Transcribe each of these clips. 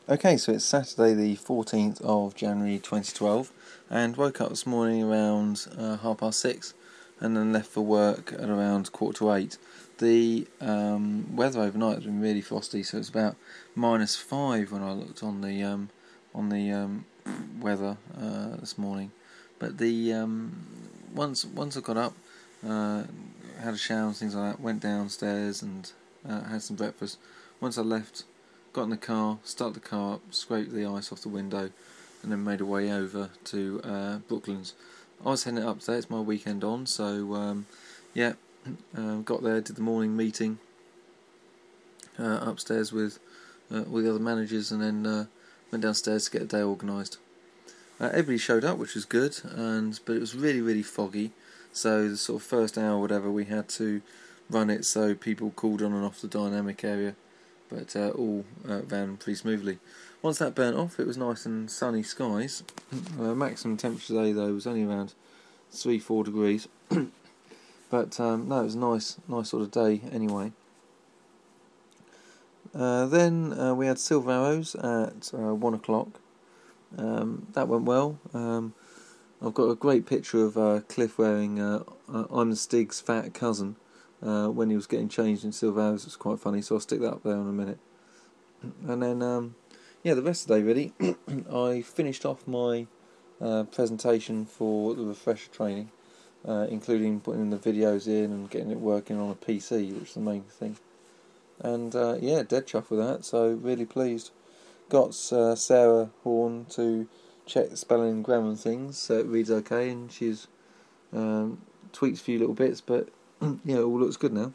Okay, so it's Saturday the 14th of January 2012, and woke up this morning around 6:30 and then left for work at around 7:45. The weather overnight has been really frosty, so it's about -5 when I looked on the weather this morning. But the once I got up, had a shower and things like that, went downstairs and had some breakfast. Once I left, got in the car, started the car up, scraped the ice off the window, and then made a way over to Brooklands. I was heading up today, it's my weekend on, so got there, did the morning meeting upstairs with all the other managers, and then went downstairs to get the day organised. Everybody showed up, which was good, but it was really, really foggy, so the sort of first hour or whatever we had to run it so people called on and off the dynamic area, but all ran pretty smoothly. Once that burnt off, it was nice and sunny skies. Maximum temperature today, though, was only around 3-4 degrees, but no, it was a nice sort of day anyway. Then we had Silver Arrows at 1 o'clock. That went well. I've got a great picture of Cliff wearing I'm Stig's fat cousin when he was getting changed in Silver Arrows. It's quite funny, so I'll stick that up there in a minute. And then, the rest of the day really, I finished off my presentation for the refresher training, including putting the videos in and getting it working on a PC, which is the main thing. And dead chuffed with that, so really pleased. Got Sarah Horn to check the spelling and grammar and things, so it reads okay, and she's tweaked a few little bits, but it all looks good now.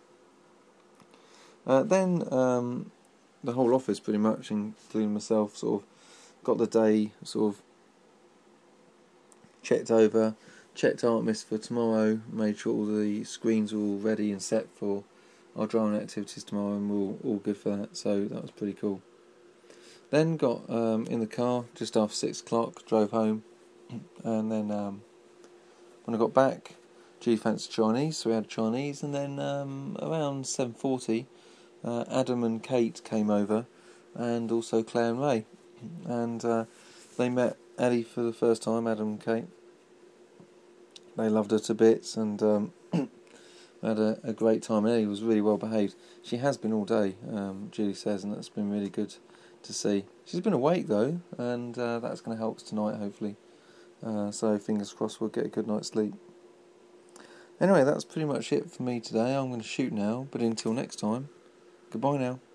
Then the whole office pretty much, including myself, sort of got the day sort of checked over, checked Artemis for tomorrow, made sure all the screens were all ready and set for our drawing activities tomorrow, and we're all good for that, so that was pretty cool. Then got in the car just after 6 o'clock, drove home, and then when I got back, Julie fancied Chinese, so we had Chinese, and then around 7:40, Adam and Kate came over, and also Claire and Ray, and they met Ellie for the first time, Adam and Kate. They loved her to bits, and had a great time. Ellie was really well behaved. She has been all day, Julie says, and that's been really good to see. She's been awake though, and that's going to help us tonight, hopefully. So fingers crossed we'll get a good night's sleep. Anyway, that's pretty much it for me today. I'm going to shoot now, but until next time, goodbye now.